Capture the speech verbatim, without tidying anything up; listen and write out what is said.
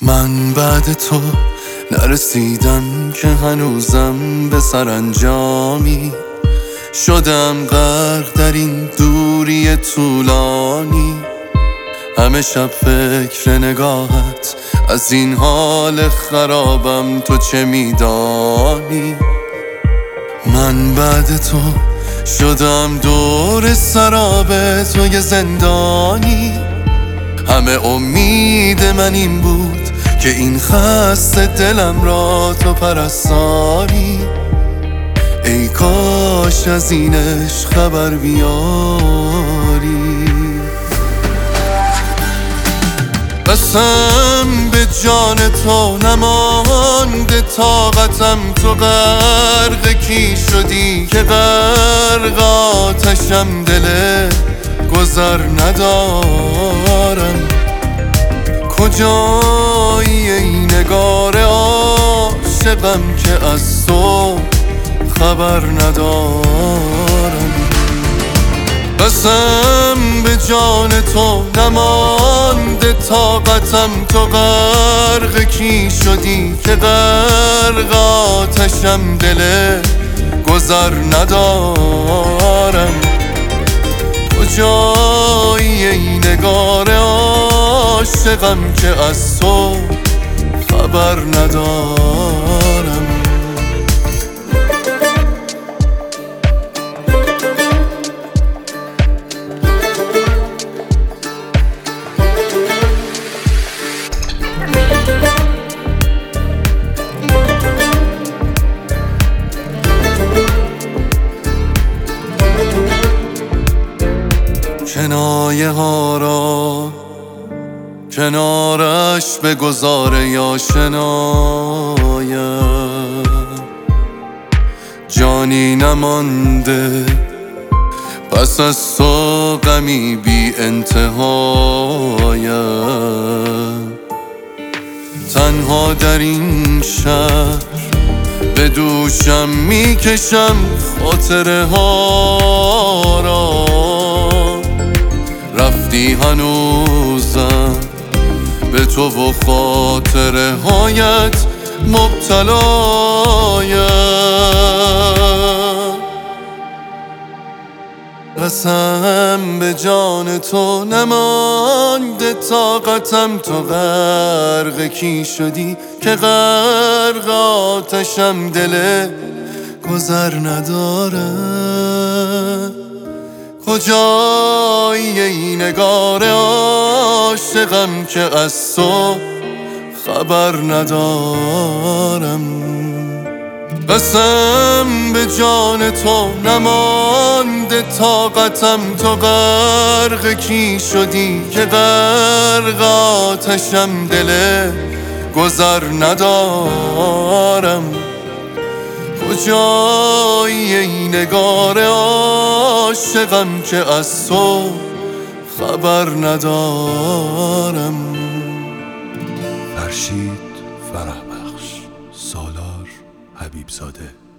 من بعد تو نرسیدم که هنوزم به سرانجامی شدم غرق در این دوری طولانی. همه شب فکر نگاهت، از این حال خرابم تو چه میدانی؟ من بعد تو شدم دور سراب توی زندانی. همه امید من این بود که این خسته دلم را تو پرستاری. ای کاش از اینش خبر بیاری. قسم به جان تو نمانده طاقتم، تو غرق کی شدی که غرق آتشم، دل گذر ندارم. کجایی ای نگار عاشقم که از تو خبر ندارم. قسم به جان تو نمانده طاقتم، تو غرق کی شدی که غرق آتشم، دل گذر ندارم. کجایی ای نگار عاشقم که از تو خبر ندارم. کنایه ها را کنارش بگذار یا شنایم، جانی نمانده پس از تو غمی بی انتهایم. تنها در این شهر به دوشم میکشم خاطره ها را. رفتی هنوزم به تو و خاطره هایت مبتلایم. قسم به جان تو نمانده طاقتم، تو غرق کی شدی که غرق آتشم، دل گذر ندارم. کجایی ای نگار عاشقم که از تو خبر ندارم. قسم به جان تو نمانده طاقتم، تو غرق کی شدی که غرق آتشم، دل گذر ندارم. کجایی ای نگار عاشقم که از تو خبر ندارم. فرشید فرح بخش، سالار حبیب زاده.